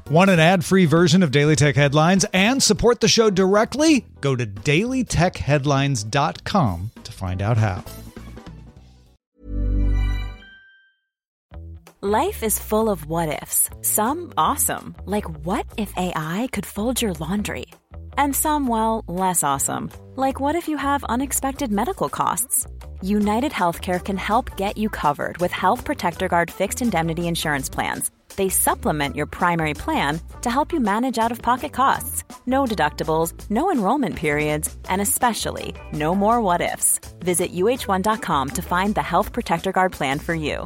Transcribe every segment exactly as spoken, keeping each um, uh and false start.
Want an ad-free version of Daily Tech Headlines and support the show directly? Go to daily tech headlines dot com to find out how. Life is full of what-ifs. Some awesome, like what if A I could fold your laundry? And some, well, less awesome, like what if you have unexpected medical costs? United Healthcare can help get you covered with Health Protector Guard fixed indemnity insurance plans. They supplement your primary plan to help you manage out-of-pocket costs. No deductibles, no enrollment periods, and especially no more what-ifs. Visit U H one dot com to find the Health Protector Guard plan for you.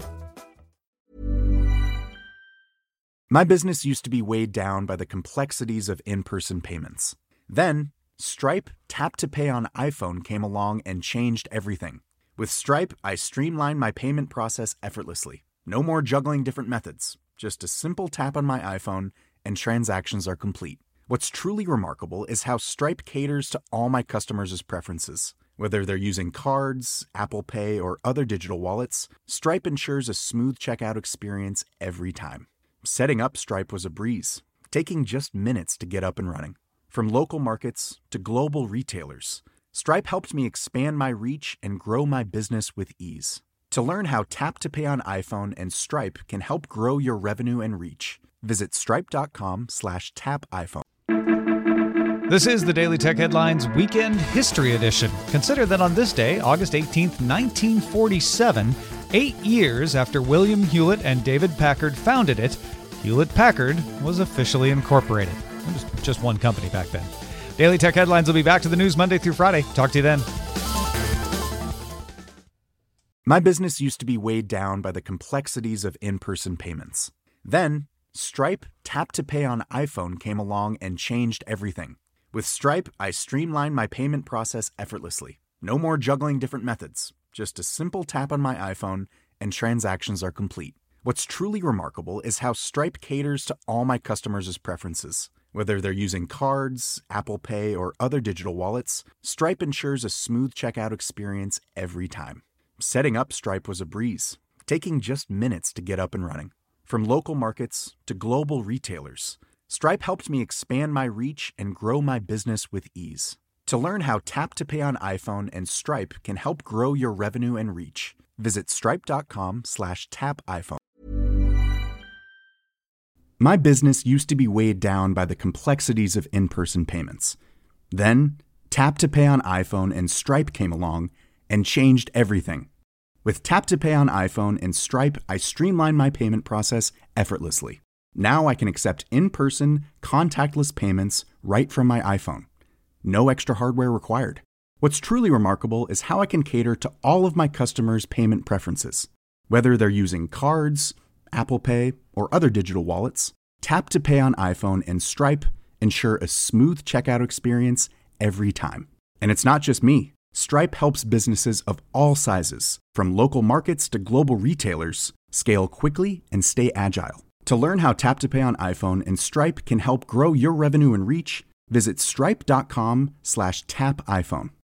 My business used to be weighed down by the complexities of in-person payments. Then, Stripe Tap to Pay on iPhone came along and changed everything. With Stripe, I streamlined my payment process effortlessly. No more juggling different methods. Just a simple tap on my iPhone and transactions are complete. What's truly remarkable is how Stripe caters to all my customers' preferences. Whether they're using cards, Apple Pay, or other digital wallets, Stripe ensures a smooth checkout experience every time. Setting up Stripe was a breeze, taking just minutes to get up and running. From local markets to global retailers, Stripe helped me expand my reach and grow my business with ease. To learn how Tap to Pay on iPhone and Stripe can help grow your revenue and reach, visit stripe.com slash tap iPhone. This is the Daily Tech Headlines Weekend History Edition. Consider that on this day, August eighteenth, nineteen forty-seven, eight years after William Hewlett and David Packard founded it, Hewlett-Packard was officially incorporated. It was just one company back then. Daily Tech Headlines will be back to the news Monday through Friday. Talk to you then. My business used to be weighed down by the complexities of in-person payments. Then, Stripe Tap to Pay on iPhone came along and changed everything. With Stripe, I streamlined my payment process effortlessly. No more juggling different methods. Just a simple tap on my iPhone and transactions are complete. What's truly remarkable is how Stripe caters to all my customers' preferences. Whether they're using cards, Apple Pay, or other digital wallets, Stripe ensures a smooth checkout experience every time. Setting up Stripe was a breeze, taking just minutes to get up and running. From local markets to global retailers, Stripe helped me expand my reach and grow my business with ease. To learn how Tap to Pay on iPhone and Stripe can help grow your revenue and reach, visit stripe.com slash tap iPhone. My business used to be weighed down by the complexities of in-person payments. Then, Tap to Pay on iPhone and Stripe came along and changed everything. With Tap to Pay on iPhone and Stripe, I streamlined my payment process effortlessly. Now I can accept in-person, contactless payments right from my iPhone. No extra hardware required. What's truly remarkable is how I can cater to all of my customers' payment preferences. Whether they're using cards, Apple Pay, or other digital wallets, Tap to Pay on iPhone and Stripe ensure a smooth checkout experience every time. And it's not just me. Stripe helps businesses of all sizes, from local markets to global retailers, scale quickly and stay agile. To learn how Tap to Pay on iPhone and Stripe can help grow your revenue and reach, visit stripe.com slash tap iPhone.